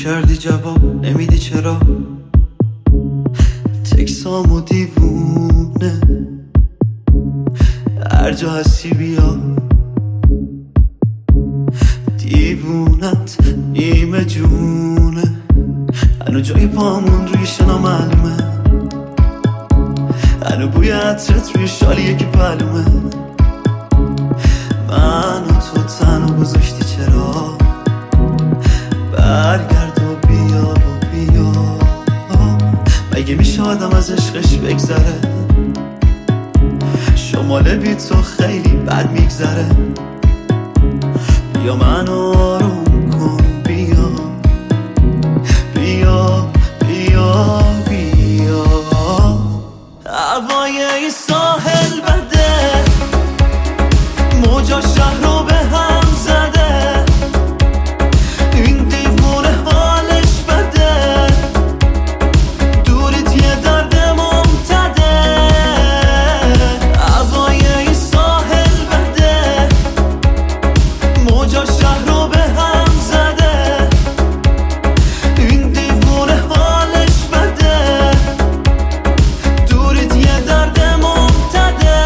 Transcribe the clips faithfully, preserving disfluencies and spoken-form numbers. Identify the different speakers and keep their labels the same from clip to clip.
Speaker 1: کردی جواب نمیدی چرا؟ تکسامو دیوونه هر جا هستی بیا، دیوونت نیمه جونه، هنو جای پامون روی شنا معلومه، هنو بوی عطرت روی شالی یکی پلومه. من و تو تنو گذاشتی چرا؟ برگرد و بیا و بیا، مگه میشه آدم از عشقش بگذره؟ شمال بی تو خیلی بد میگذره. بیا منو آروم کن، بیا بیا بیا بیا. هوای این ساحل بده، موجا شهر رو به هم زده، این دیوونه حالش بده، دوریت یه درد ممتده. هوای این ساحل بده، موجا شهر رو به هم زده، این دیوونه حالش بده، دوریت یه درد ممتده.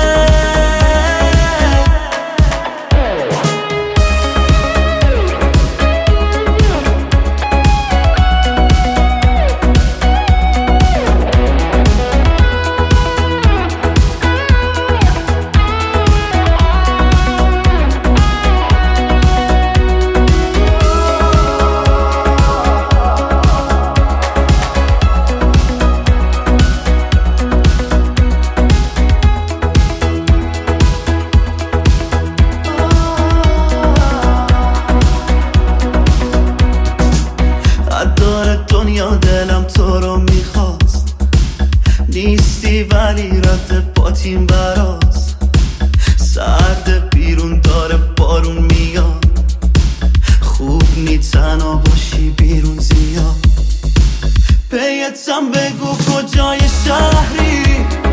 Speaker 1: داره دنیا دلم تو رو میخواست، نیستی ولی رد پاتیم براست. سرد بیرون داره بارون میاد، خوب نی تنها باشی بیرون زیاد. پیتم بگو کجای شهری،